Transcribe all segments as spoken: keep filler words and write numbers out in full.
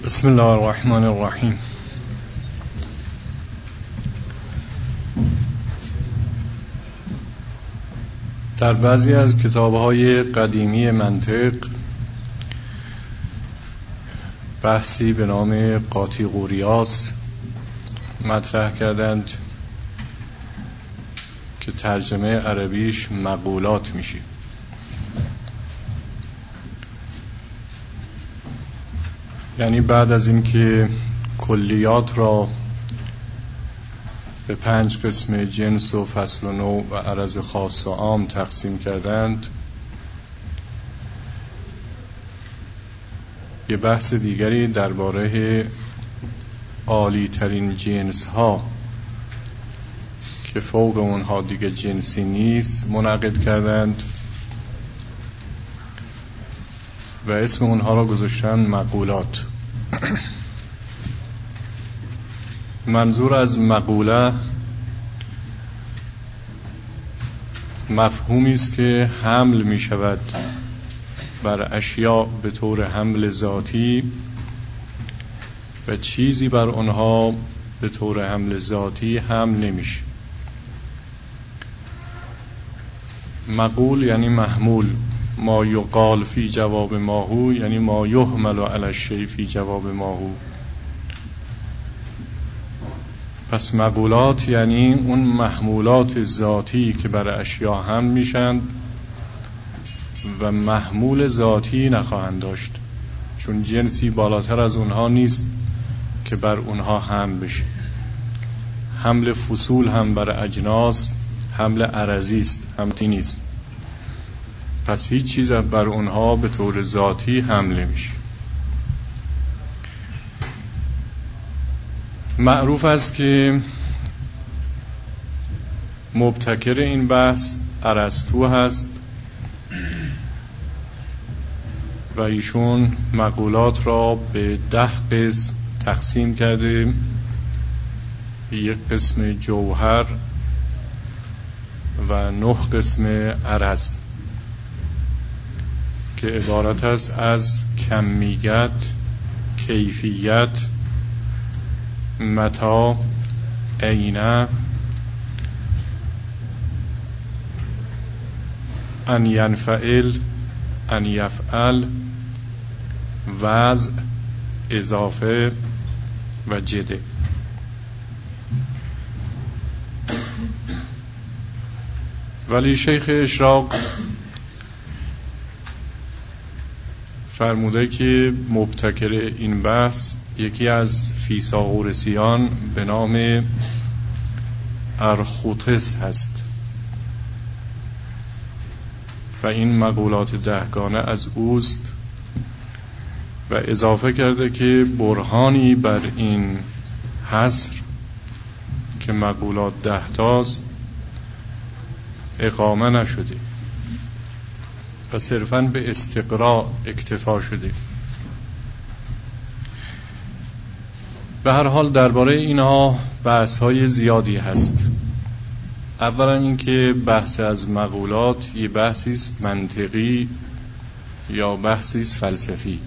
بسم الله الرحمن الرحیم. در بعضی از کتاب‌های قدیمی منطق بحثی به نام قاطیغوریاس مطرح کردند که ترجمه عربیش مقولات میشه. یعنی بعد از اینکه کلیات را به پنج قسم جنس و فصل و نوع و عرض خاص و عام تقسیم کردند، یه بحث دیگری درباره عالی ترین جنس ها که فوق اونها دیگه جنسی نیست منعقد کردند و اسم اونها را گذاشتن مقولات. منظور از مقوله مفهومی است که حمل می شود بر اشیاء به طور حمل ذاتی و چیزی بر آنها به طور حمل ذاتی حمل نمیشه. مقول یعنی محمول، ما یقال فی جواب ما هو یعنی ما یحمل علی الشیء فی جواب ما هو. پس مقولات یعنی اون محمولات ذاتی که بر اشیاء حمل میشن و محمول ذاتی نخواهند داشت، چون جنسی بالاتر از اونها نیست که بر اونها حمل بشه. حمل فصول هم بر اجناس حمل عرضی است، حملی نیست. پس هیچ چیز بر اونها به طور ذاتی حمل نمیشه. معروف است که مبتکر این بحث ارسطو هست و ایشون مقولات را به ده قسم تقسیم کرده. یک قسم جوهر و نه قسم عرض که عبارت است از کمیت، کیفیت، متا، عینه، ان ینفعل، ان یفعل، وضع، اضافه و جده. ولی شیخ اشراق فرموده که مبتکر این بحث یکی از فیثاغورسیان به نام ارخوتس هست و این مقولات دهگانه از اوست و اضافه کرده که برهانی بر این حصر که مقولات ده تاست اقامه نشده و صرفاً به استقراء اکتفا شده. به هر حال درباره اینها بحث‌های زیادی هست. اولا اینکه بحث از مقولات یه بحثی است منطقی یا بحثی است فلسفی،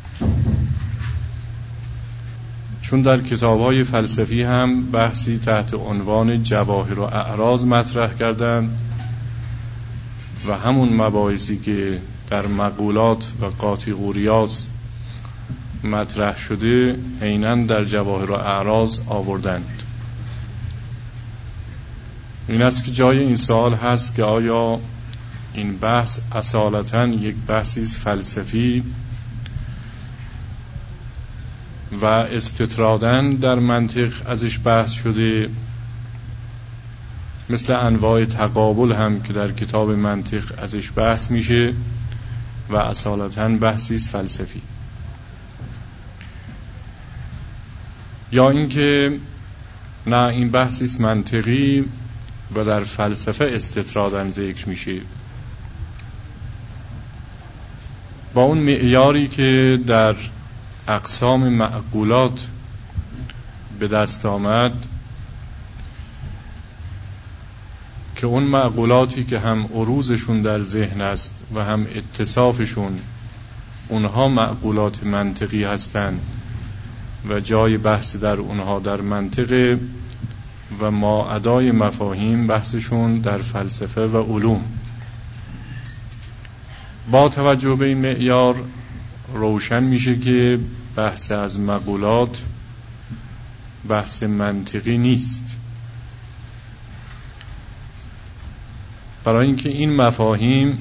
چون در کتاب‌های فلسفی هم بحثی تحت عنوان جواهر و اعراض مطرح کردند و همون مباحثی که در مقولات و قاطیغوریاس مطرح شده عیناً در جواهر و اعراض آوردند. این است که جای این سوال هست که آیا این بحث اصالتاً یک بحثی است فلسفی و استطراداً در منطق ازش بحث شده، مثل انواع تقابل هم که در کتاب منطق ازش بحث میشه و اصالتاً بحثی است فلسفی، یا اینکه نه این بحثی است منطقی و در فلسفه استطراداً ذکر میشه با اون معیاری که در اقسام معقولات به دست آمد، که اون معقولاتی که هم عروضشون در ذهن است و هم اتصافشون اونها معقولات منطقی هستند و جای بحث در اونها در منطق و ما ادای مفاهیم بحثشون در فلسفه و علوم. با توجه به این معیار روشن میشه که بحث از مقولات بحث منطقی نیست، برای اینکه این مفاهیم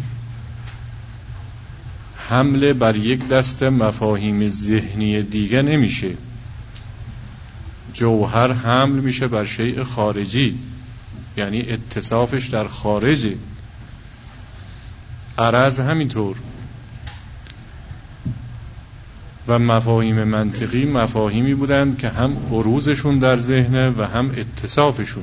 حمله بر یک دست مفاهیم ذهنی دیگه نمیشه. جوهر حمل میشه بر شیء خارجی، یعنی اتصافش در خارجه. عرض همینطور. و مفاهیم منطقی مفاهیمی بودند که هم عروضشون در ذهنه و هم اتصافشون.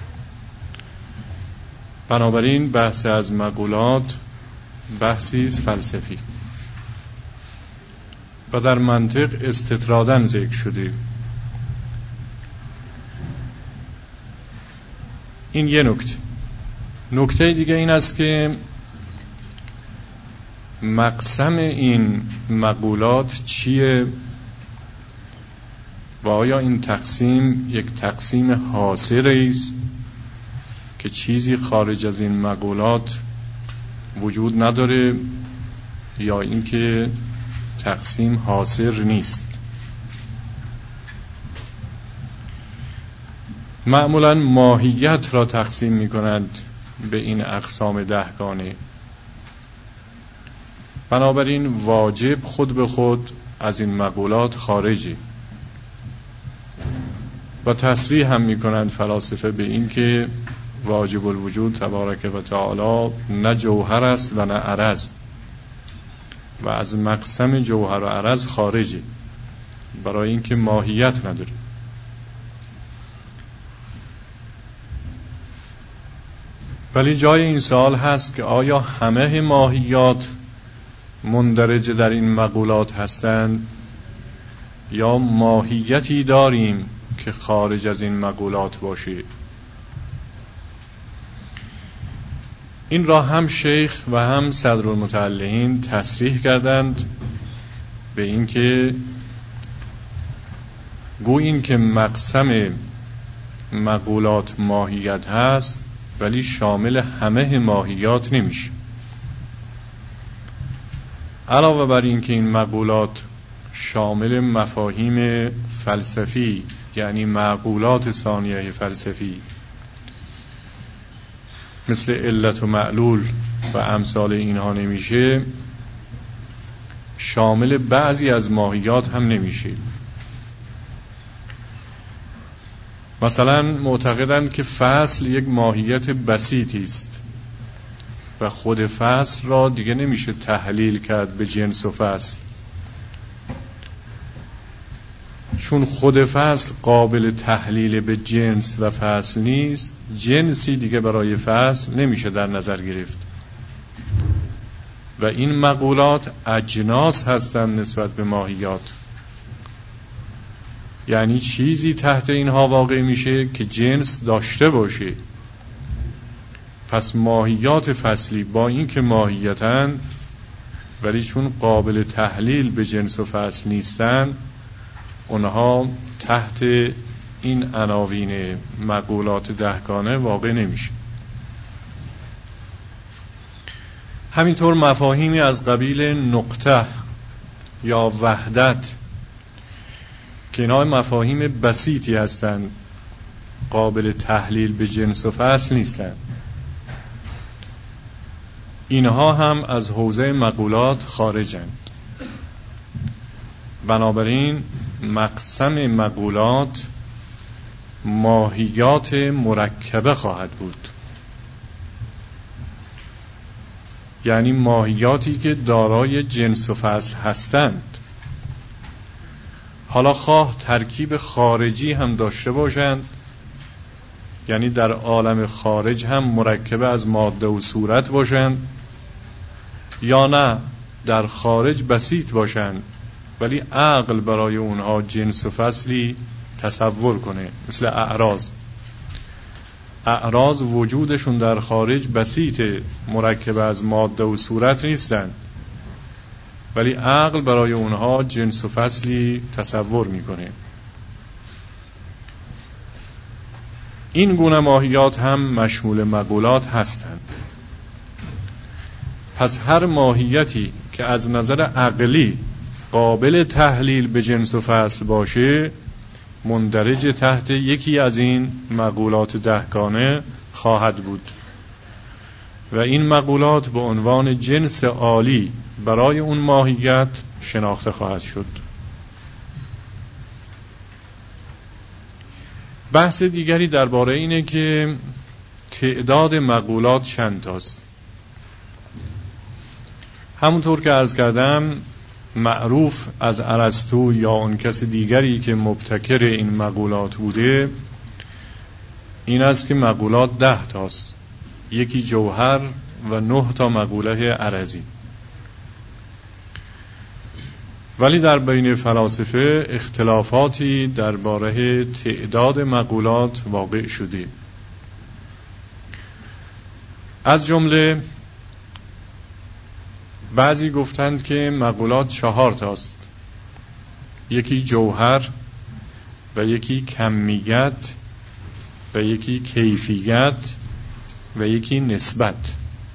بنابراین بحث از مقولات بحثی است فلسفی و در منطق استطراداً ذکر شده. این یه نکته. نکته دیگه این است که مقسم این مقولات چیه و آیا این تقسیم یک تقسیم حاصری است که چیزی خارج از این مقولات وجود نداره، یا اینکه تقسیم حاصر نیست؟ معمولا ماهیت را تقسیم می کنند به این اقسام دهگانه. بنابراین واجب خود به خود از این مقولات خارجی و تصریح هم می کنند فلاسفه به این که واجب الوجود تبارک و تعالی نه جوهر است و نه عرض و از مقسم جوهر و عرض خارجی، برای اینکه ماهیت نداره. ولی جای این سوال هست که آیا همه ماهیات مندرج در این مقولات هستند یا ماهیتی داریم که خارج از این مقولات باشه؟ این را هم شیخ و هم صدرالمتعلقین تصریح کردند به این که گویی این که مقسم مقولات ماهیت هست ولی شامل همه ماهیات نمیشه. علاوه بر این که این مقولات شامل مفاهیم فلسفی یعنی معقولات ثانیه فلسفی مثل علت و معلول و امثال اینها نمیشه، شامل بعضی از ماهیات هم نمیشه. مثلا معتقدند که فصل یک ماهیت بسیطی است و خود فصل را دیگه نمیشه تحلیل کرد به جنس و فصل، چون خود فصل قابل تحلیل به جنس و فصل نیست. جنسی دیگه برای فصل نمیشه در نظر گرفت و این مقولات اجناس هستند نسبت به ماهیات، یعنی چیزی تحت اینها واقع میشه که جنس داشته باشه. پس ماهیات فصلی با این که ماهیتن ولی چون قابل تحلیل به جنس و فصل نیستن، اونها تحت این عناوین مقولات دهگانه واقع نمیشه. همینطور مفاهیمی از قبیل نقطه یا وحدت که اینها مفاهیم بسیطی هستند، قابل تحلیل به جنس و فصل نیستند، اینها هم از حوزه مقولات خارجند. بنابراین مقسم مقولات ماهیات مرکبه خواهد بود، یعنی ماهیاتی که دارای جنس و فصل هستند. حالا خواه ترکیب خارجی هم داشته باشند، یعنی در عالم خارج هم مرکبه از ماده و صورت باشند، یا نه در خارج بسیط باشند ولی عقل برای اونها جنس و فصلی تصور کنه، مثل اعراض. اعراض وجودشون در خارج بسیطه، مرکب از ماده و صورت نیستن، ولی عقل برای اونها جنس و فصلی تصور میکنه. این گونه ماهیات هم مشمول مقولات هستند. پس هر ماهیتی که از نظر عقلی قابل تحلیل به جنس و فصل باشه مندرج تحت یکی از این مقولات دهگانه خواهد بود و این مقولات به عنوان جنس عالی برای اون ماهیت شناخته خواهد شد. بحث دیگری درباره اینه که تعداد مقولات چند تاست. همونطور که عرض کردم معروف از ارسطو یا اون کس دیگری که مبتکر این مقولات بوده این است که مقولات ده تاست، یکی جوهر و نه تا مقوله عرضی. ولی در بین فلاسفه اختلافاتی درباره تعداد مقولات واقع شده. از جمله بعضی گفتند که مقولات چهار تاست، یکی جوهر و یکی کمیت و یکی کیفیت و یکی نسبت،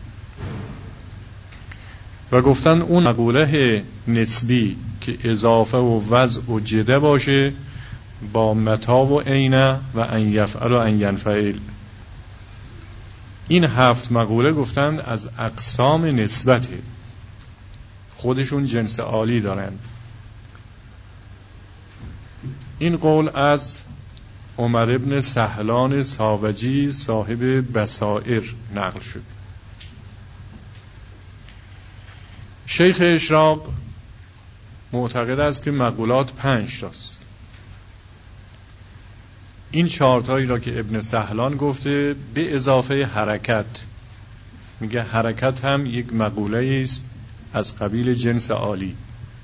و گفتند اون مقوله نسبی که اضافه و وضع و جده باشه با متا و عینه و ان یفعل و ان ینفعل. این هفت مقوله گفتند از اقسام نسبته، خودشون جنس عالی دارن. این قول از عمر ابن سهلان ساوجی صاحب بصائر نقل شد. شیخ اشراق معتقد است که مقولات پنج تاست. این چهارتایی را که ابن سهلان گفته به اضافه حرکت، میگه حرکت هم یک مقوله است از قبیل جنس عالی.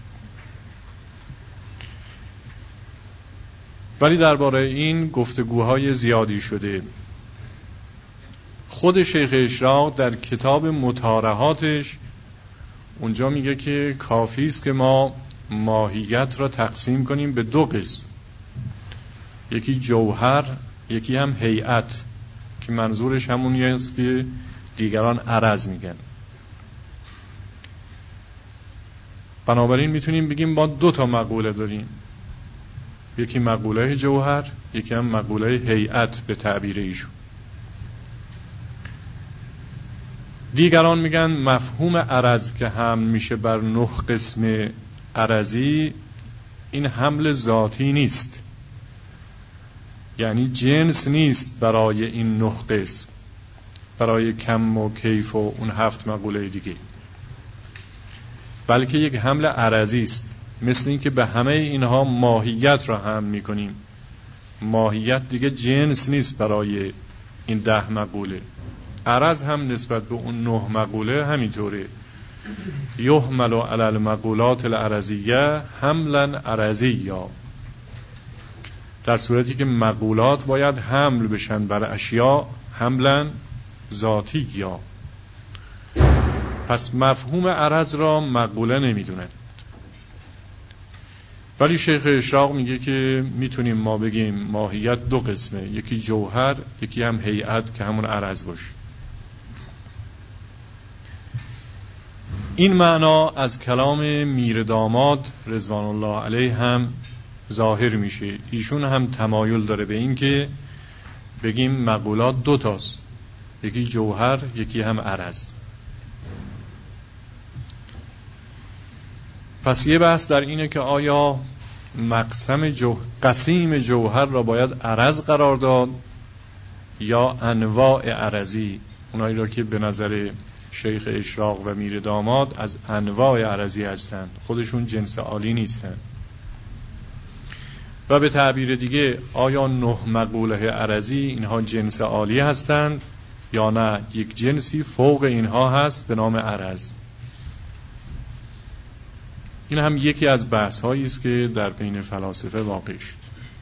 ولی درباره این گفتگوهای زیادی شده. خود شیخ اشراق در کتاب مطارحاتش اونجا میگه که کافی است که ما ماهیت را تقسیم کنیم به دو قسم، یکی جوهر یکی هم هیئت، که منظورش همونی است که دیگران عرض میگن. بنابراین میتونیم بگیم ما دو تا مقوله داریم، یکی مقوله جوهر یکی هم مقوله هیئت به تعبیر ایشون. دیگران میگن مفهوم عرض که حمل میشه بر نه قسم عرضی این حمل ذاتی نیست، یعنی جنس نیست برای این نه قسم، برای کم و کیف و اون هفت مقوله دیگه، بلکه یک حمل عرضی است. مثل این که به همه اینها ماهیت را حمل میکنیم، ماهیت دیگه جنس نیست برای این ده مقوله. عرض هم نسبت به اون نه مقوله همینطوره، یحمل علی المقولات العرضیه حملا عرضیا، در صورتی که مقولات باید حمل بشن بر اشیاء حملا ذاتی یا. پس مفهوم عرض را مقوله نمیدونن. ولی شیخ اشراق میگه که میتونیم ما بگیم ماهیت دو قسمه، یکی جوهر یکی هم هیئت که همون عرض باشه. این معنا از کلام میر داماد رضوان الله علیه هم ظاهر میشه. ایشون هم تمایل داره به این که بگیم مقولات دو تاست، یکی جوهر یکی هم عرض. پس یه بحث در اینه که آیا مقسم جو... قسیم جوهر را باید عرض قرار داد یا انواع عرضی، اونایی را که به نظر شیخ اشراق و میر داماد از انواع عرضی هستند، خودشون جنس عالی نیستند. و به تعبیر دیگه آیا نه مقوله عرضی اینها جنس عالی هستند یا نه یک جنسی فوق اینها هست به نام عرض. این هم یکی از بحث هایی است که در بین فلاسفه واقع شد.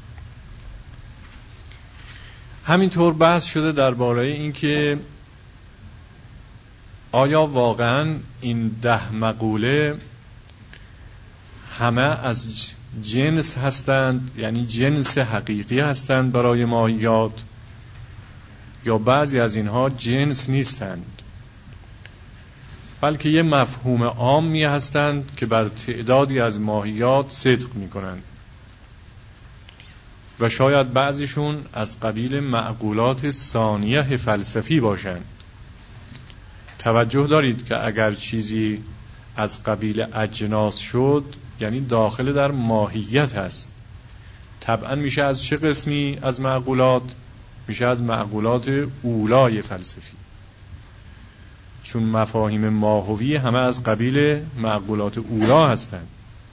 همینطور بحث شده درباره این که آیا واقعا این ده مقوله همه از جنس هستند، یعنی جنس حقیقی هستند برای ماهیات، یا بعضی از اینها جنس نیستند، بلکه یه مفهوم عامی هستند که بر تعدادی از ماهیات صدق می کنند و شاید بعضیشون از قبیل معقولات ثانیه فلسفی باشند. توجه دارید که اگر چیزی از قبیل اجناس شد یعنی داخل در ماهیت هست، طبعا میشه از چه قسمی از معقولات؟ میشه از معقولات اولای فلسفی، چون مفاهیم ماهوی همه از قبیل معقولات اولا هستند.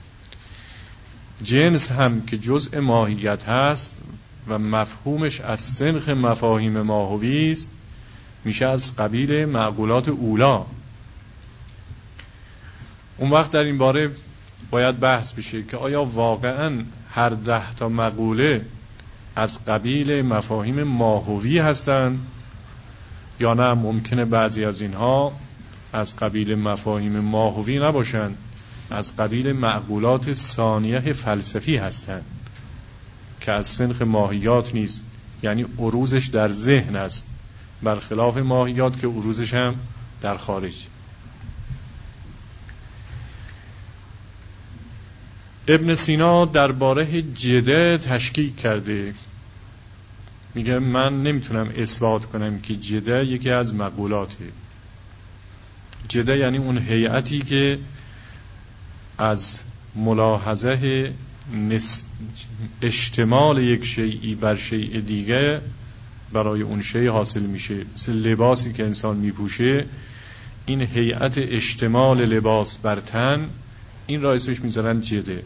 جنس هم که جزء ماهیت هست و مفهومش از سنخ مفاهیم ماهوی است، میشه از قبیل معقولات اولا. اون وقت در این باره باید بحث بشه که آیا واقعاً هر ده تا مقوله از قبیل مفاهیم ماهوی هستند یا نه ممکنه بعضی از اینها از قبیل مفاهیم ماهوی نباشند، از قبیل معقولات ثانیه فلسفی هستند که از سنخ ماهیات نیست، یعنی عروضش در ذهن است، برخلاف ماهیات که عروضش هم در خارج. ابن سینا درباره جده تشکیک کرده، میگه من نمیتونم اثبات کنم که جده یکی از مقولاته. جده یعنی اون هیئتی که از ملاحظه نس... اشتمال یک شیئی بر شیء دیگه برای اون شیء حاصل میشه. مثل لباسی که انسان میپوشه، این هیئت اشتمال لباس بر تن، این را اسمش میذارن جده.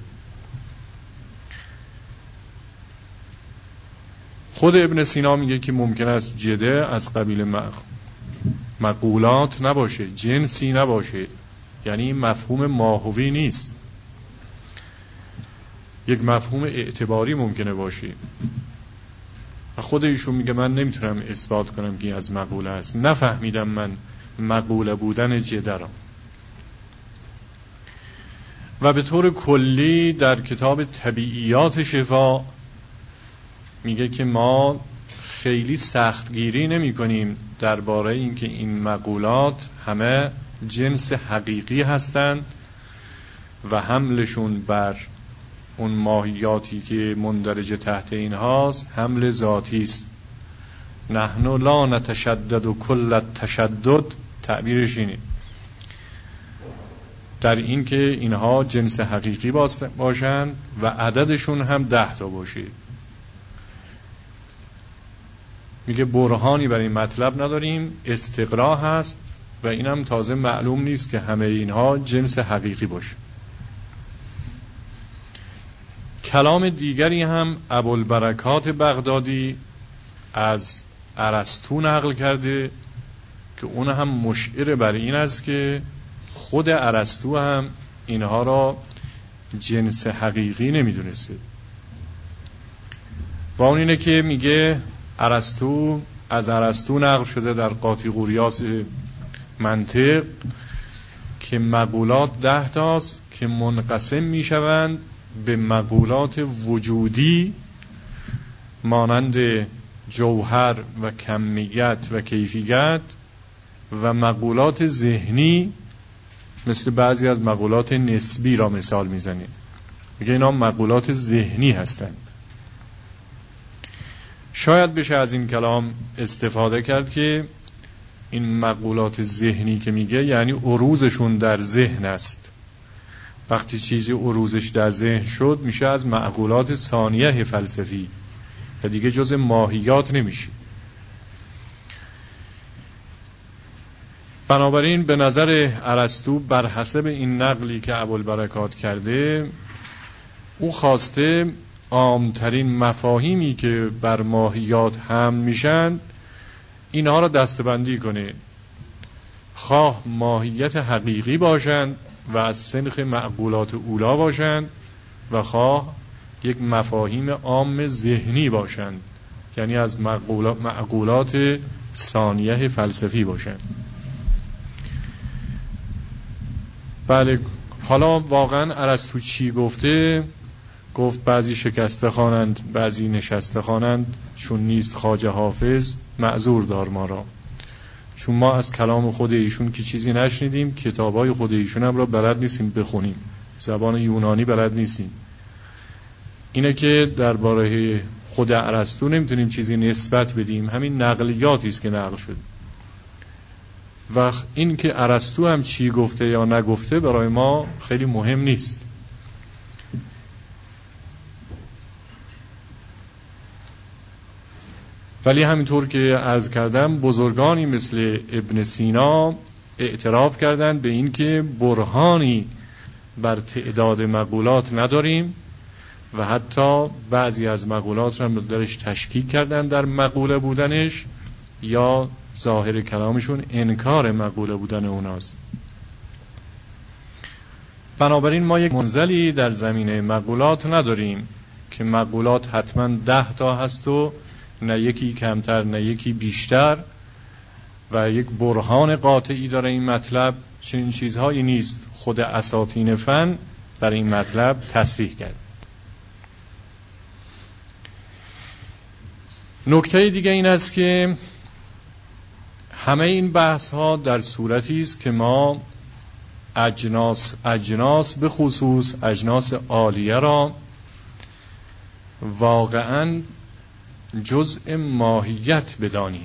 خود ابن سینا میگه که ممکن است جده از قبیل مقولات نباشه، جنسی نباشه، یعنی مفهوم ماهوی نیست، یک مفهوم اعتباری ممکنه باشه. و خود ایشون میگه من نمیتونم اثبات کنم که از مقوله است، نفهمیدم من مقوله بودن جده را. و به طور کلی در کتاب طبیعیات شفا میگه که ما خیلی سختگیری نمی کنیم درباره اینکه این مقولات همه جنس حقیقی هستند و حملشون بر اون ماهیاتی که مندرج تحت این هاست حمل ذاتی است. نحن لا نتشدد و کل التشدد، تعبیرش اینه، در این که اینها جنس حقیقی باشند و عددشون هم ده تا باشه. میگه برهانی برای این مطلب نداریم، استقرا هست و اینم تازه معلوم نیست که همه اینها جنس حقیقی باشه. کلام دیگری هم ابوالبرکات بغدادی از ارسطو نقل کرده که اون هم مشعر بر این است که خود ارسطو هم اینها را جنس حقیقی نمیدونسته. و اون اینه که میگه ارسطو از ارسطو نقل شده در قاطیقوریاس منطق که مقولات ده تاست که منقسم میشوند به مقولات وجودی مانند جوهر و کمیت و کیفیت و مقولات ذهنی مثل بعضی از مقولات نسبی را مثال میزنیم. میگه اینا مقولات ذهنی هستند. شاید بشه از این کلام استفاده کرد که این مقولات ذهنی که میگه یعنی عروضشون در ذهن است. وقتی چیزی عروضش در ذهن شد میشه از مقولات ثانیه فلسفی و دیگه جز ماهیات نمیشه. بنابراین به نظر ارسطو بر حسب این نقلی که ابوالبرکات کرده، او خواسته عامترین مفاهیمی که بر ماهیات هم میشن اینها را دسته‌بندی کنه، خواه ماهیت حقیقی باشند و از سنخ معقولات اولا باشند و خواه یک مفاهیم عام ذهنی باشند، یعنی از معقولات, معقولات ثانیه فلسفی باشند. بله، حالا واقعا ارسطو چی گفته؟ گفت بعضی شکسته خوانند بعضی نشسته خوانند، چون نیست خواجه حافظ معذور دار ما را، چون ما از کلام خود ایشون که چیزی نشنیدیم، کتابای خود ایشون هم را بلد نیستیم بخونیم، زبان یونانی بلد نیستیم. اینه که درباره خود ارسطو نمیتونیم چیزی نسبت بدیم، همین نقلیاتی است که نقل شد. و این که ارسطو هم چی گفته یا نگفته برای ما خیلی مهم نیست. ولی همینطور که عرض کردم بزرگانی مثل ابن سینا اعتراف کردند به این که برهانی بر تعداد مقولات نداریم و حتی بعضی از مقولات را درش تشکیک کردن در مقوله بودنش، یا ظاهر کلامشون انکار مقوله بودن اوناست. بنابراین ما یک منزلی در زمینه مقولات نداریم که مقولات حتما ده تا هست و نه یکی کمتر نه یکی بیشتر و یک برهان قاطعی داره این مطلب. چنین چیزهایی نیست. خود اساطین فن برای این مطلب تصریح کرد. نکته دیگه این است که همه این بحث ها در صورتی است که ما اجناس اجناس به خصوص اجناس عالیه را واقعاً جزء ماهیت بدانیم،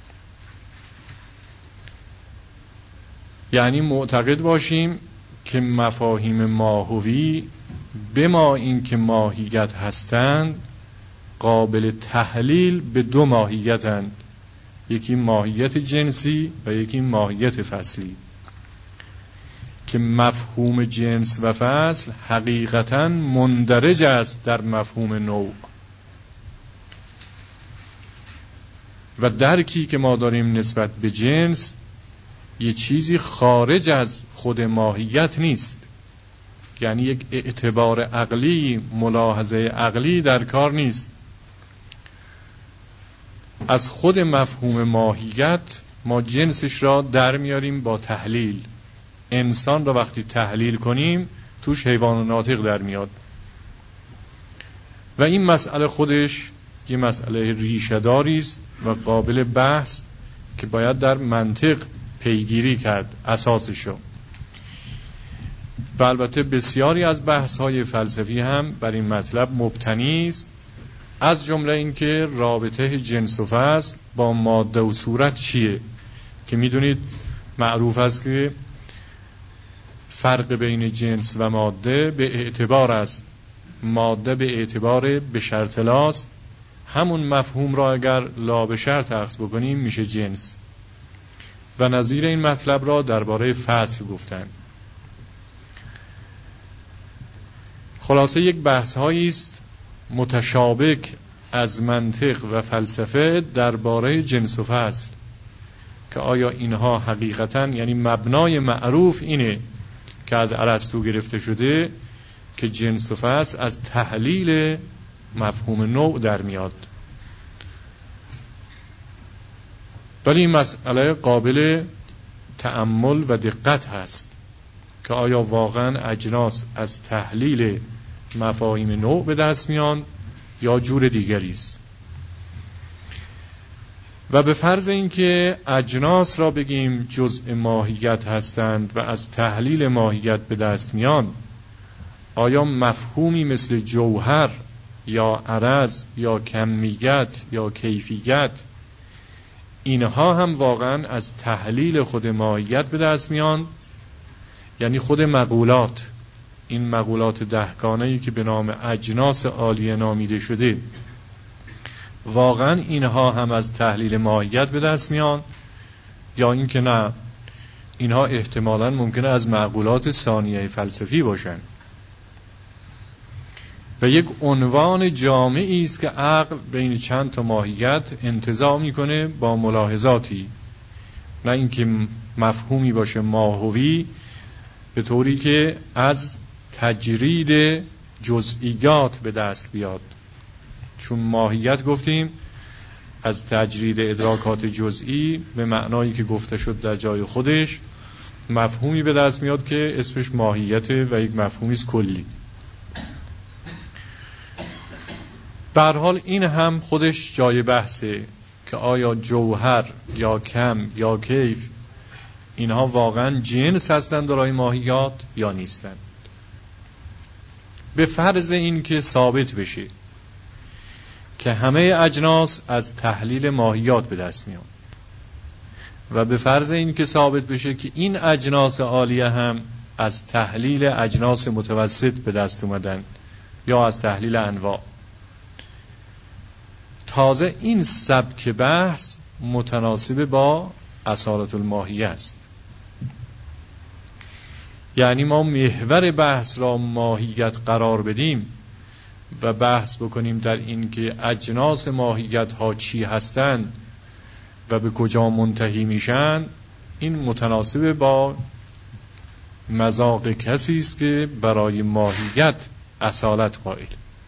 یعنی معتقد باشیم که مفاهیم ماهوی به ما این که ماهیت هستند قابل تحلیل به دو ماهیتند، یکی ماهیت جنسی و یکی ماهیت فصلی، که مفهوم جنس و فصل حقیقتاً مندرج است در مفهوم نوع و درکی که ما داریم نسبت به جنس یه چیزی خارج از خود ماهیت نیست، یعنی یک اعتبار عقلی، ملاحظه عقلی در کار نیست. از خود مفهوم ماهیت ما جنسش را در میاریم با تحلیل. انسان را وقتی تحلیل کنیم توش حیوان و ناطق در میاد و این مسئله خودش یه مسئله ریشه‌داری است و قابل بحث که باید در منطق پیگیری کرد اساسشو. و البته بسیاری از بحث‌های فلسفی هم بر این مطلب مبتنی است، از جمله این که رابطه جنس و فصل با ماده و صورت چیه، که میدونید معروف است که فرق بین جنس و ماده به اعتبار است. ماده به اعتبار به شرط لاست، همون مفهوم را اگر لا به شرط اخذ بکنیم میشه جنس. و نظیر این مطلب را درباره فصل گفتن. خلاصه یک بحث هایی است متشابک از منطق و فلسفه درباره جنس و فصل، که آیا اینها حقیقتاً، یعنی مبنای معروف اینه که از ارسطو گرفته شده که جنس و فصل از تحلیل مفهوم نوع در میاد. ولی این مسئله قابل تأمل و دقت هست که آیا واقعا اجناس از تحلیل مفاهیم نوع به دست میان یا جور دیگری است. و به فرض اینکه اجناس را بگیم جزء ماهیت هستند و از تحلیل ماهیت به دست میان، آیا مفهومی مثل جوهر یا عرض یا کمیت یا کیفیت اینها هم واقعا از تحلیل خود ماهیت به دست میان؟ یعنی خود مقولات، این مقولات دهگانه‌ای که به نام اجناس عالیه نامیده شده، واقعا اینها هم از تحلیل ماهیت به دست میان یا اینکه نه، اینها احتمالاً ممکنه از مقولات ثانیه فلسفی باشن؟ و یک عنوان جامعی است که عقل بین چند تا ماهیت انتزاع میکنه با ملاحظاتی، نه اینکه مفهومی باشه ماهوی به طوری که از تجرید جزئیات به دست بیاد. چون ماهیت گفتیم از تجرید ادراکات جزئی به معنایی که گفته شد در جای خودش مفهومی به دست میاد که اسمش ماهیته و یک مفهومی است کلی. به هر حال این هم خودش جای بحثه که آیا جوهر یا کم یا کیف اینها واقعا جنس هستند دارای ماهیات یا نیستند. به فرض این که ثابت بشه که همه اجناس از تحلیل ماهیات به دست میان و به فرض این که ثابت بشه که این اجناس عالیه هم از تحلیل اجناس متوسط به دست اومدن یا از تحلیل انواع، تازه این سبک بحث متناسب با اصالت الماهیه است. یعنی ما محور بحث را ماهیت قرار بدیم و بحث بکنیم در این که اجناس ماهیت ها چی هستند و به کجا منتهی میشن، این متناسب با مذاق کسی است که برای ماهیت اصالت قائل.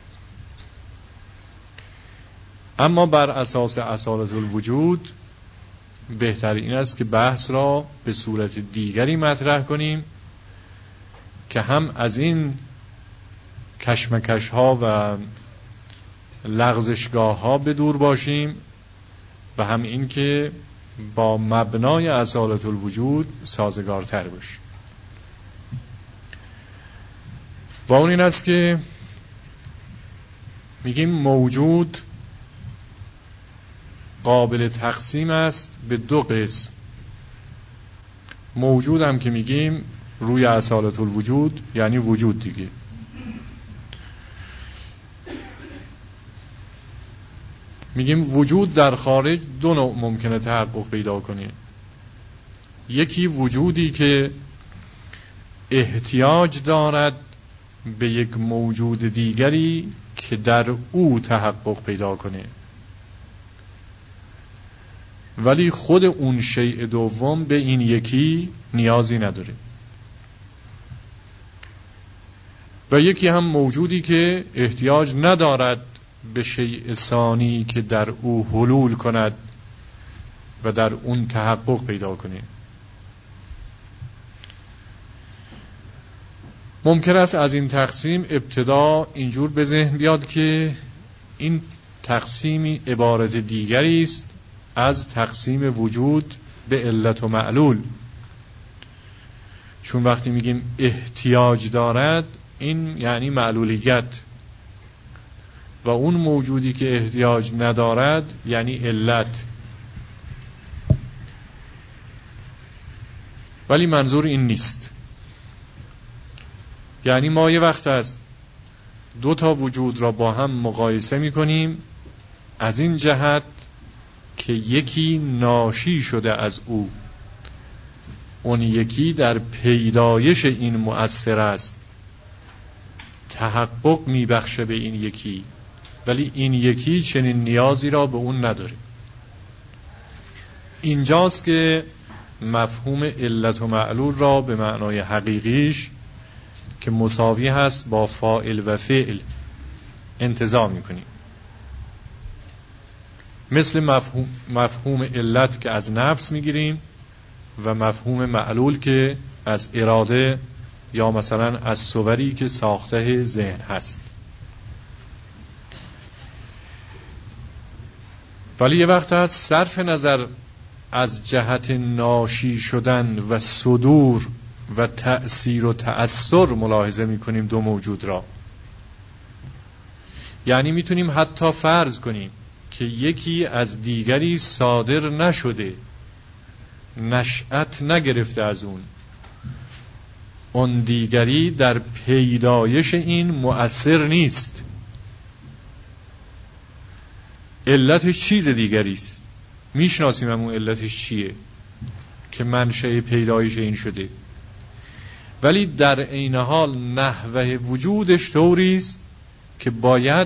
اما بر اساس اصالت الوجود بهتر این است که بحث را به صورت دیگری مطرح کنیم که هم از این کشمکش ها و لغزشگاه ها به دور باشیم و هم این که با مبنای اصالت الوجود سازگارتر باشیم. و اون این است که میگیم موجود قابل تقسیم است به دو قسم. موجود هم که میگیم روی اصالت الوجود یعنی وجود دیگه. میگیم وجود در خارج دو نوع ممکنه تحقق پیدا کنه. یکی وجودی که احتیاج دارد به یک موجود دیگری که در او تحقق پیدا کنه، ولی خود اون شیء دوم به این یکی نیازی نداره. و یکی هم موجودی که احتیاج ندارد به شیء ثانی که در او حلول کند و در اون تحقق پیدا کنه. ممکن است از این تقسیم ابتدا اینجور به ذهن بیاد که این تقسیمی عبارت دیگری است از تقسیم وجود به علت و معلول، چون وقتی میگیم احتیاج دارد این یعنی معلولیت و اون موجودی که احتیاج ندارد یعنی علت. ولی منظور این نیست. یعنی ما یه وقت است دو تا وجود را با هم مقایسه می‌کنیم از این جهت که یکی ناشی شده از او، اون یکی در پیدایش این مؤثر است، تحقق میبخشه به این یکی، ولی این یکی چنین نیازی را به اون نداره. اینجاست که مفهوم علت و معلول را به معنای حقیقیش که مساوی هست با فاعل و فعل انتزاع میکنیم. مثل مفهوم, مفهوم علت که از نفس میگیریم و مفهوم معلول که از اراده یا مثلا از صوری که ساخته ذهن هست. ولی یه وقت هست صرف نظر از جهت ناشی شدن و صدور و تأثیر و تأثر ملاحظه میکنیم دو موجود را. یعنی میتونیم حتی فرض کنیم که یکی از دیگری صادر نشده، نشأت نگرفته از اون، اون دیگری در پیدایش این مؤثر نیست، علتش چیز دیگری است. میشناسیم همون علتش چیه که منشأ پیدایش این شده، ولی در عین حال نحوه وجودش طوری است که باید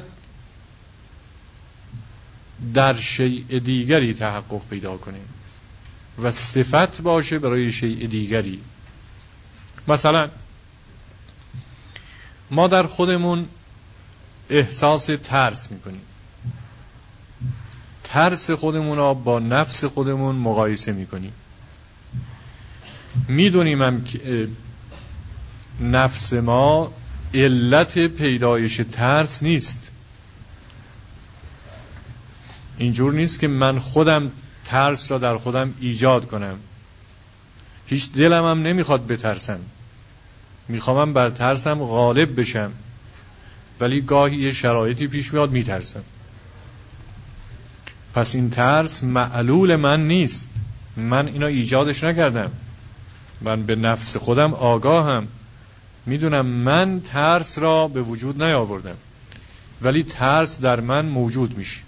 در شیء دیگری تحقق پیدا کنه و صفت باشه برای شیء دیگری. مثلا ما در خودمون احساس ترس میکنیم، ترس خودمون را با نفس خودمون مقایسه میکنیم، میدونیم هم که نفس ما علت پیدایش ترس نیست، اینجور نیست که من خودم ترس را در خودم ایجاد کنم. هیچ دلم هم نمیخواد بترسم، میخوام بر ترسم غالب بشم، ولی گاهی یه شرایطی پیش میاد میترسم. پس این ترس معلول من نیست، من اینا ایجادش نکردم، من به نفس خودم آگاهم، میدونم من ترس را به وجود نیاوردم، ولی ترس در من موجود میشه.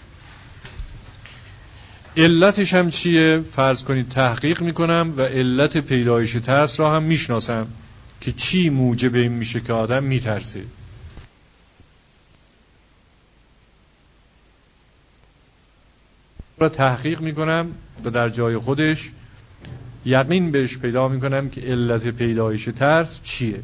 علتش هم چیه؟ فرض کنید تحقیق میکنم و علت پیدایش ترس را هم میشناسم که چی موجب این میشه که آدم میترسه. را تحقیق میکنم و در جای خودش یقین بهش پیدا میکنم که علت پیدایش ترس چیه.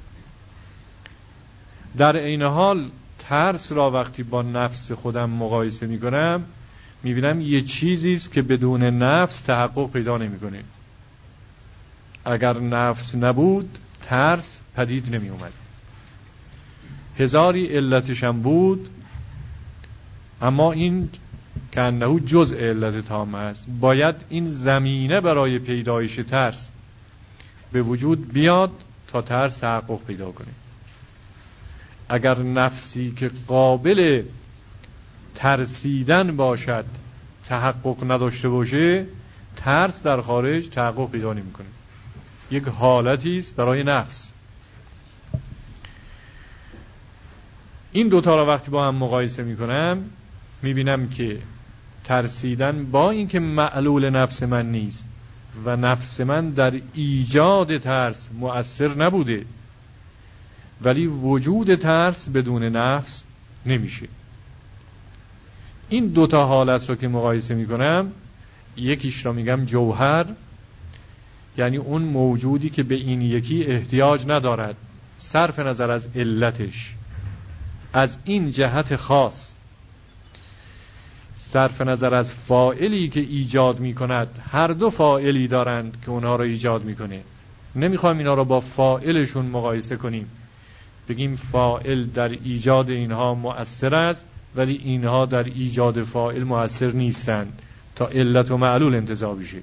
در این حال ترس را وقتی با نفس خودم مقایسه میکنم میبینم یه چیزی است که بدون نفس تحقق پیدا نمیکنه. اگر نفس نبود ترس پدید نمی اومد. هزاری علتش هم بود، اما این که انه جزء علت تامه است. باید این زمینه برای پیدایش ترس به وجود بیاد تا ترس تحقق پیدا کنه. اگر نفسی که قابل ترسیدن باشد تحقق نداشته باشه، ترس در خارج تحقق پیدا نمی‌کنه. یک حالتی است برای نفس. این دوتا را وقتی با هم مقایسه می‌کنم می‌بینم که ترسیدن با اینکه معلول نفس من نیست و نفس من در ایجاد ترس مؤثر نبوده، ولی وجود ترس بدون نفس نمیشه. این دوتا حالت رو که مقایسه میکنم، یکیش را میگم جوهر، یعنی اون موجودی که به این یکی احتیاج ندارد صرف نظر از علتش، از این جهت خاص، صرف نظر از فاعلی که ایجاد میکند. هر دو فاعلی دارند که اونها را ایجاد میکنه. نمیخوایم اینا را با فاعلشون مقایسه کنیم، بگیم فاعل در ایجاد اینها مؤثر است ولی اینها در ایجاد فاعل مؤثر نیستند تا علت و معلول انتزاع بشه.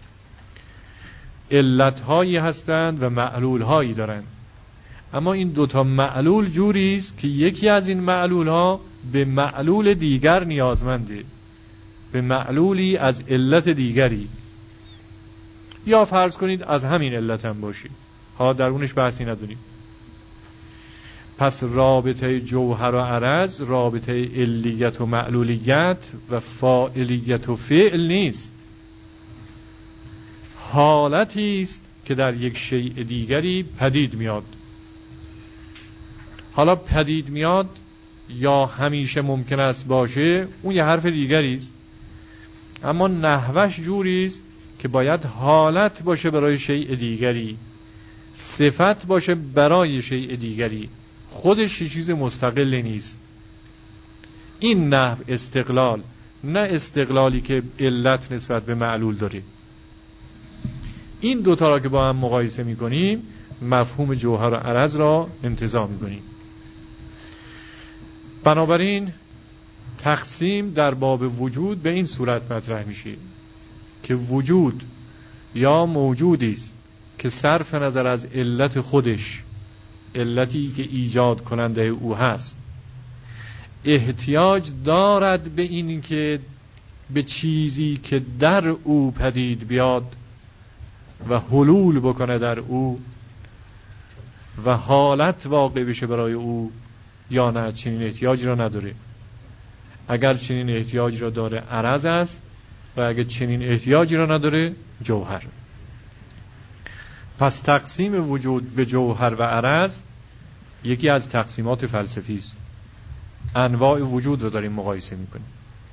علت هایی هستند و معلول هایی دارند، اما این دوتا معلول جوری است که یکی از این معلول ها به معلول دیگر نیازمنده، به معلولی از علت دیگری، یا فرض کنید از همین علت هم باشی، ها در اونش بحثی نداریم. پس رابطه جوهر و عرض رابطه علیت و معلولیت و فاعلیت و فعل نیست، حالتی است که در یک شیء دیگری پدید میاد. حالا پدید میاد یا همیشه ممکن است باشه، اون یه حرف دیگری است، اما نحوش جوری است که باید حالت باشه برای شیء دیگری، صفت باشه برای شیء دیگری، خودش چیز مستقل نیست. این نحو استقلال، نه استقلالی که علت نسبت به معلول داره. این دوتا را که با هم مقایسه میکنیم مفهوم جوهر و عرض را انتزاع میکنیم. بنابراین تقسیم در باب وجود به این صورت مطرح میشه که وجود یا موجودی است که صرف نظر از علت خودش، علتی که ایجاد کننده او هست، احتیاج دارد به این که به چیزی که در او پدید بیاد و حلول بکنه در او و حالت واقع بشه برای او، یا نه چنین احتیاجی را نداره. اگر چنین احتیاجی را داره عرض است و اگر چنین احتیاجی را نداره جوهر. پس تقسیم وجود به جوهر و عرض یکی از تقسیمات فلسفی است. انواع وجود رو داریم مقایسه میکنیم.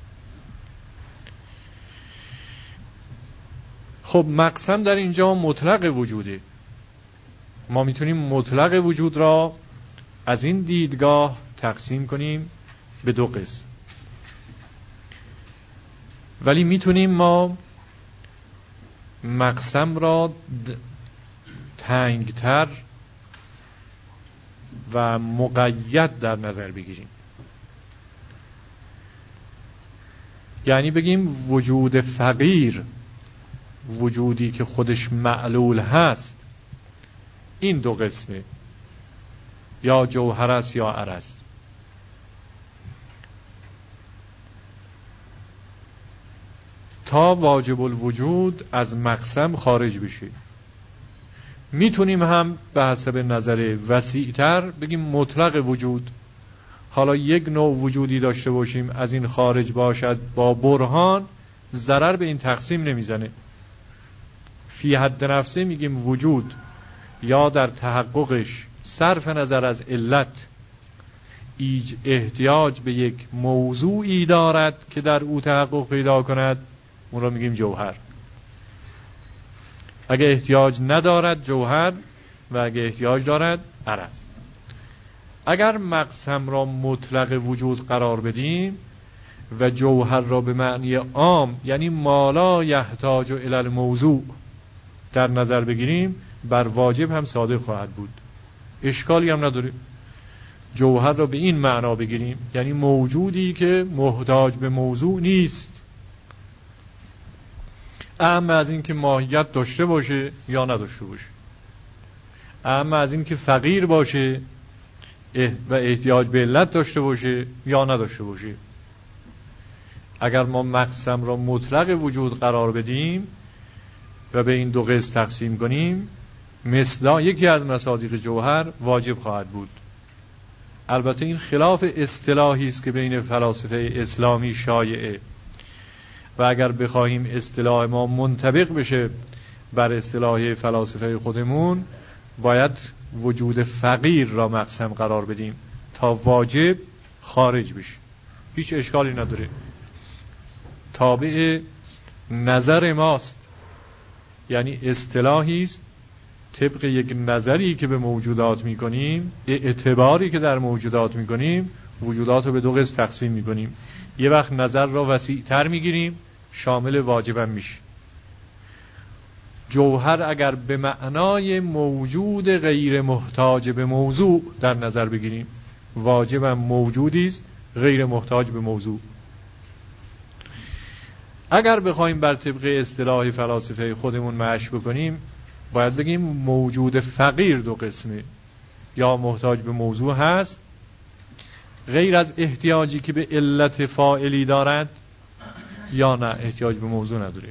خب مقسم در اینجا مطلق وجوده. ما میتونیم مطلق وجود را از این دیدگاه تقسیم کنیم به دو قسم، ولی میتونیم ما مقسم را تنگتر و مقید در نظر بگیریم. یعنی بگیم وجود فقیر، وجودی که خودش معلول هست، این دو قسمه، یا جوهر است یا عرض. تا واجب الوجود از مقسم خارج بشه. میتونیم هم به حسب نظر وسیع‌تر بگیم مطلق وجود. حالا یک نوع وجودی داشته باشیم از این خارج باشد با برهان، ضرر به این تقسیم نمیزنه. فی حد نفسه میگیم وجود یا در تحققش صرف نظر از علت ایج احتیاج به یک موضوعی دارد که در او تحقق پیدا کند، اون را میگیم جوهر. اگه احتیاج ندارد جوهر، و اگه احتیاج دارد عرض. اگر مقسم را مطلق وجود قرار بدیم و جوهر را به معنی عام یعنی مالا یحتاج الی الموضوع در نظر بگیریم، بر واجب هم صادق خواهد بود، اشکالی هم نداره. جوهر را به این معنا بگیریم یعنی موجودی که محتاج به موضوع نیست، اما از این که ماهیت داشته باشه یا نداشته باشه، اما از این که فقیر باشه و احتیاج به علت داشته باشه یا نداشته باشه. اگر ما مقسم را مطلق وجود قرار بدیم و به این دو قسم تقسیم کنیم، مثلا یکی از مصادیق جوهر واجب خواهد بود. البته این خلاف اصطلاحی است که بین فلاسفه اسلامی شایعه، و اگر بخواهیم اصطلاح ما منطبق بشه بر اصطلاح فلاسفه خودمون، باید وجود فقیر را مقسم قرار بدیم تا واجب خارج بشه. هیچ اشکالی نداره، تابع نظر ماست، یعنی اصطلاحی است طبق یک نظری که به موجودات میکنیم، اعتباری که در موجودات میکنیم، وجودات رو به دو قسم تقسیم میکنیم. یه وقت نظر را وسیع تر میگیریم، شامل واجبم میشه. جوهر اگر به معنای موجود غیر محتاج به موضوع در نظر بگیریم، واجبم موجودی است غیر محتاج به موضوع. اگر بخوایم بر طبق اصطلاح فلاسفه خودمون معش بکنیم، باید بگیم موجود فقیر دو قسمه، یا محتاج به موضوع هست غیر از احتیاجی که به علت فاعلی دارد، یا نه احتیاج به موضوع نداره.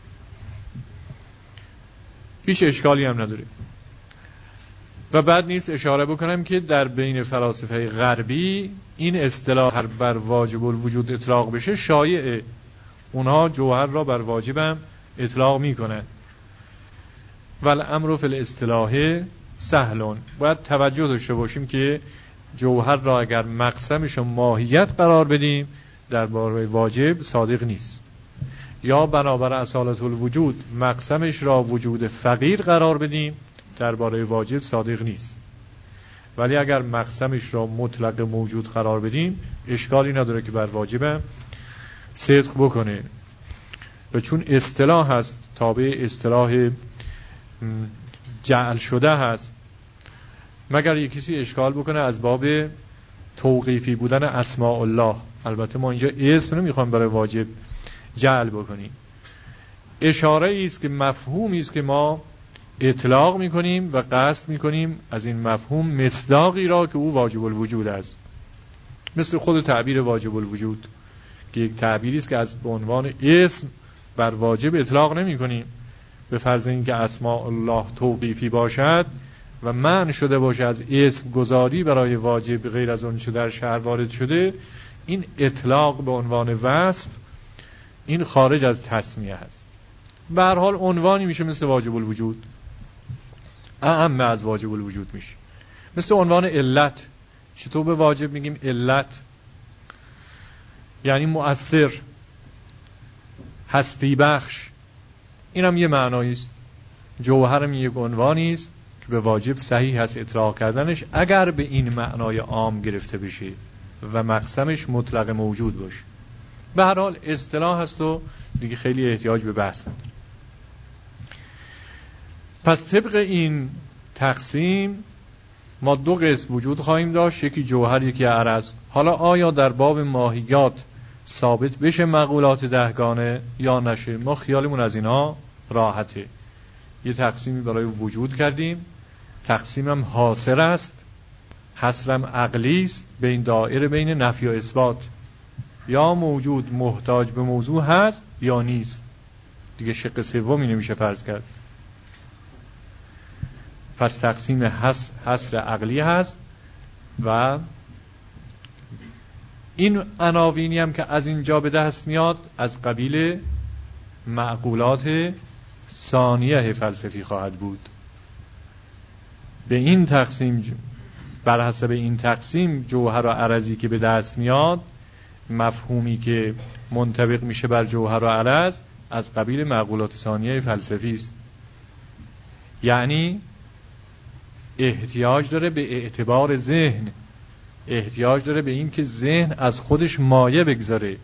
هیچ اشکالی هم نداره. و بعد نیست اشاره بکنم که در بین فلاسفه غربی این اصطلاح بر واجب الوجود اطلاق بشه شایعه. اونها جوهر را بر واجبم اطلاق میکنند. والامر فی الاصطلاح سهلون. باید توجه داشته باشیم که جوهر را اگر مقسمش ماهیت قرار بدیم، درباره واجب صادق نیست، یا بنابر اصالت الوجود مقسمش را وجود فقیر قرار بدیم، درباره واجب صادق نیست. ولی اگر مقسمش را مطلق موجود قرار بدیم، اشکالی نداره که بر واجبم صدق بکنه. و چون اصطلاح هست، تابع اصطلاح جعل شده هست، مگر یک کسی اشکال بکنه از باب توقیفی بودن اسماء الله. البته ما اینجا اسم نمیخوام برای واجب جعل بکنیم، اشاره است که مفهومی است که ما اطلاق میکنیم و قصد میکنیم از این مفهوم مصداقی را که او واجب الوجود است. مثل خود تعبیر واجب الوجود که یک تعبیری است که از به عنوان اسم بر واجب اطلاق نمی کنیم، به فرض اینکه اسماء الله توقیفی باشد و منع شده باشه از اسم گذاری برای واجب غیر از اون چه در شرع وارد شده، این اطلاق به عنوان وصف این خارج از تسمیه هست. به هر حال عنوانی میشه مثل واجب الوجود، اعم از واجب الوجود میشه. مثل عنوان علت، چطور به واجب میگیم علت؟ یعنی مؤثر، هستی بخش. این هم یه معنایی است. جوهرم یک عنوانی است که به واجب صحیح هست اطلاق کردنش اگر به این معنای عام گرفته بشه و مقسمش مطلق موجود باشه. به هر حال اصطلاح هست و دیگه خیلی احتیاج به بحث نداره. پس طبق این تقسیم ما دو قسم وجود خواهیم داشت، یکی جوهر یکی عرض. حالا آیا در باب ماهیات ثابت بشه مقولات دهگانه یا نشه. ما خیالمون از اینا راحته. یه تقسیمی برای وجود کردیم، تقسیمم حاصر است، حصرم عقلی است، بین دایره بین نفی و اثبات. یا موجود محتاج به موضوع هست یا نیست، دیگه شق سومی نمیشه فرض کرد. پس تقسیم حصر عقلی هست و این عناوینی هم که از اینجا به دست میاد از قبیل معقولات ثانیه فلسفی خواهد بود. به این تقسیم، بر حسب این تقسیم جوهر و عرضی که به دست میاد، مفهومی که منطبق میشه بر جوهر و عرض از قبیل معقولات ثانیه فلسفی است. یعنی احتیاج داره به اعتبار ذهن، احتیاج داره به این که ذهن از خودش مایه بگذاره،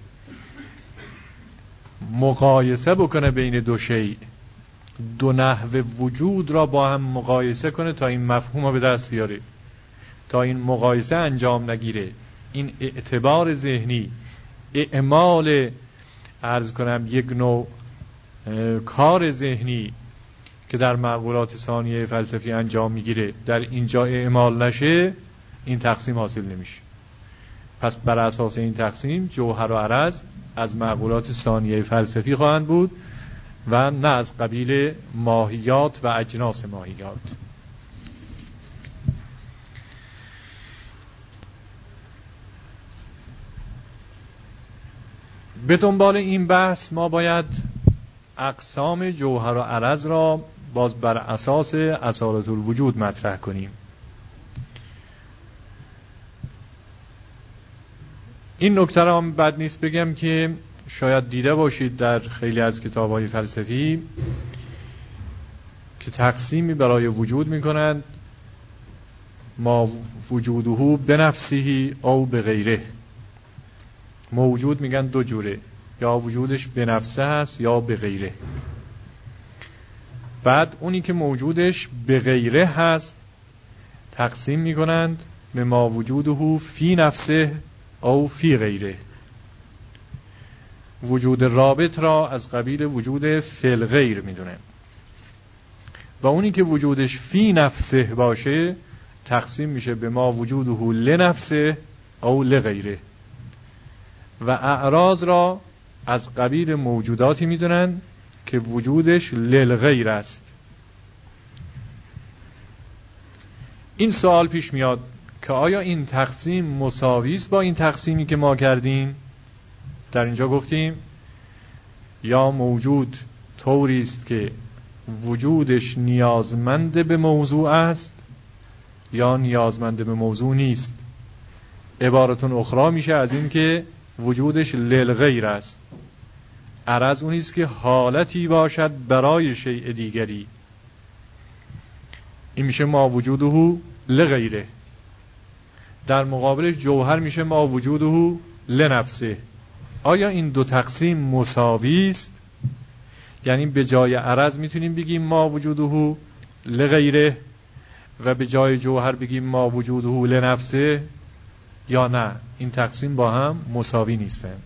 مقایسه بکنه بین دو شیء، دو نحو وجود را با هم مقایسه کنه تا این مفهوم رو به دست بیاره. تا این مقایسه انجام نگیره، این اعتبار ذهنی، اعمال عرض کنم یک نوع کار ذهنی که در معقولات ثانیه فلسفی انجام میگیره در اینجا اعمال نشه، این تقسیم حاصل نمیشه. پس بر اساس این تقسیم جوهر و عرض از معقولات ثانیه فلسفی خواهند بود و نه از قبیل ماهیات و اجناس ماهیات. به دنبال این بحث ما باید اقسام جوهر و عرض را باز بر اساس اصالت الوجود مطرح کنیم. این نکته را هم بد نیست بگم که شاید دیده باشید در خیلی از کتاب‌های فلسفی که تقسیمی برای وجود می‌کنند، ما وجوده بنفسه او بغیره. موجود میگن دو جوره، یا وجودش به نفسه هست یا به غیره. بعد اونی که موجودش به غیره هست تقسیم میکنند به ما وجوده فی نفسه او فی غیره. وجود رابط را از قبیل وجود فی الغیر میدونن و اونی که وجودش فی نفسه باشه تقسیم میشه به ما وجوده لنفسه او لغیره. و اعراض را از قبیل موجوداتی میدونن که وجودش للغیر است. این سوال پیش میاد که آیا این تقسیم مساوی است با این تقسیمی که ما کردیم؟ در اینجا گفتیم یا موجود طوری است که وجودش نیازمند به موضوع است یا نیازمند به موضوع نیست. عبارتون اخرى میشه از این که وجودش للغیر است. عرض اون است که حالتی باشد برای شیء دیگری. این میشه ما وجوده لغیره. در مقابلش جوهر میشه ما وجوده لنفسه. آیا این دو تقسیم مساوی است؟ یعنی به جای عرض میتونیم بگیم ما وجوده لغیره و به جای جوهر بگیم ما وجوده لنفسه، یا نه این تقسیم با هم مساوی نیستند؟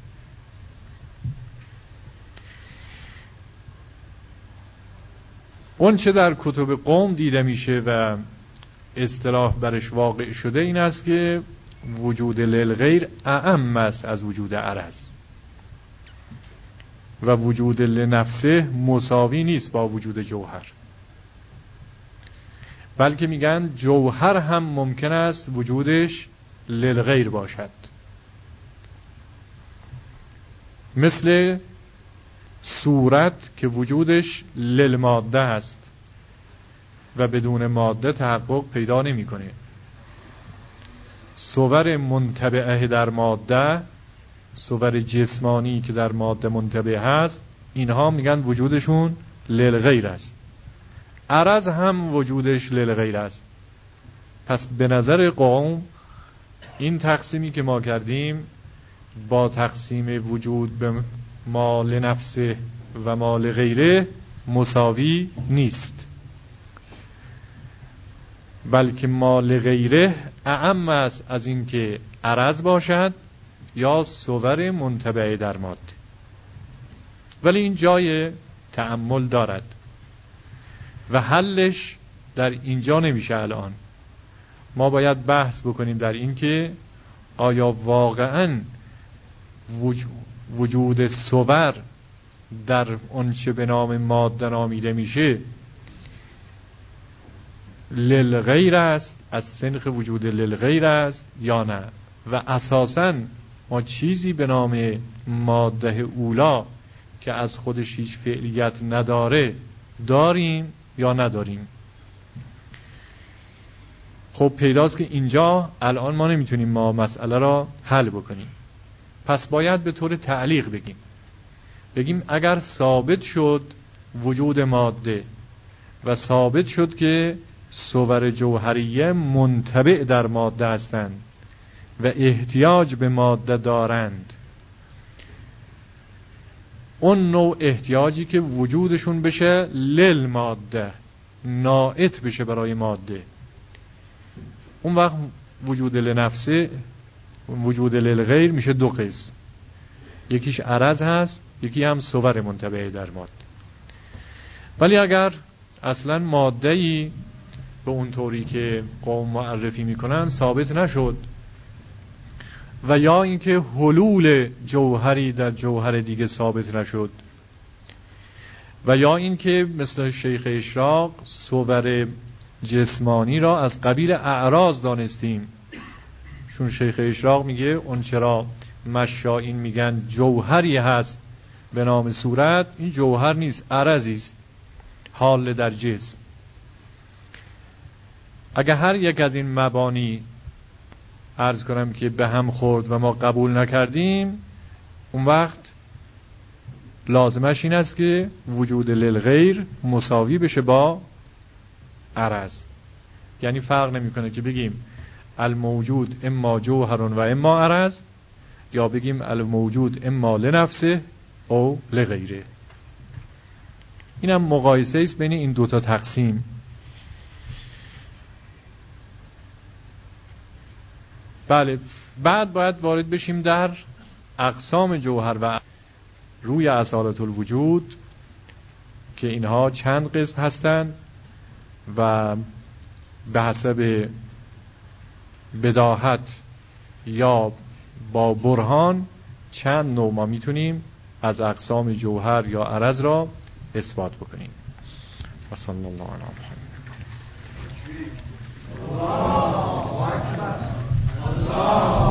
اون چه در کتب قوم دیده میشه و اصطلاح برش واقع شده این است که وجود للغیر اعم است از وجود عرض و وجود لنفسه مساوی نیست با وجود جوهر، بلکه میگن جوهر هم ممکن است وجودش للغیر باشد. مثل صورت که وجودش للماده است و بدون ماده تحقق پیدا نمی‌کنه. صور منطبعه در ماده، صور جسمانی که در ماده منطبع هست، اینها میگن وجودشون للغیر است. عرض هم وجودش للغیر است. پس به نظر قوم این تقسیمی که ما کردیم با تقسیم وجود به ما لنفسه و ما لغیره مساوی نیست، بلکه ما لغیره اعم است از این که عرض باشد یا صور منتبع در ماده. ولی این جای تأمل دارد و حلش در اینجا نمیشه. الان ما باید بحث بکنیم در این که آیا واقعاً وجود صور در آنچه به نام ماده نامیده میشه للغیر است، از سنخ وجود للغیر است یا نه، و اساساً ما چیزی به نام ماده اولا که از خودش هیچ فعلیت نداره داریم یا نداریم. خب پیداست که اینجا الان ما نمیتونیم ما مسئله را حل بکنیم. پس باید به طور تعلیق بگیم بگیم اگر ثابت شد وجود ماده و ثابت شد که صور جوهریه منتبع در ماده هستند و احتیاج به ماده دارند، اون نوع احتیاجی که وجودشون بشه لل ماده، نائت بشه برای ماده، اون وقت وجود لنفسه وجود للغیر میشه دو قسم، یکیش عرض هست، یکی هم صور منتبع در ماده. ولی اگر اصلا ماده‌ای به اون طوری که قوم معرفی میکنن ثابت نشد و یا اینکه حلول جوهری در جوهر دیگه ثابت نشد و یا اینکه مثل شیخ اشراق صور جسمانی را از قبیل اعراض دانستیم، چون شیخ اشراق میگه اون چرا مشایین میگن جوهری هست به نام صورت، این جوهر نیست، عرضی است، حال در جسم. اگر هر یک از این مبانی عرض کنم که به هم خورد و ما قبول نکردیم، اون وقت لازمش این است که وجود للغیر مساوی بشه با عرض. یعنی فرق نمیکنه که بگیم الموجود اما جوهر و اما عرض، یا بگیم الموجود اما لنفسه او لغیره. اینم مقایسه است بین این دوتا تقسیم. بله، بعد باید وارد بشیم در اقسام جوهر و روی اصالت الوجود که اینها چند قسم هستند و به حسب بداهت یا با برهان چند نوع ما میتونیم از اقسام جوهر یا عرض را اثبات بکنیم. و صلی الله علیه و سلم.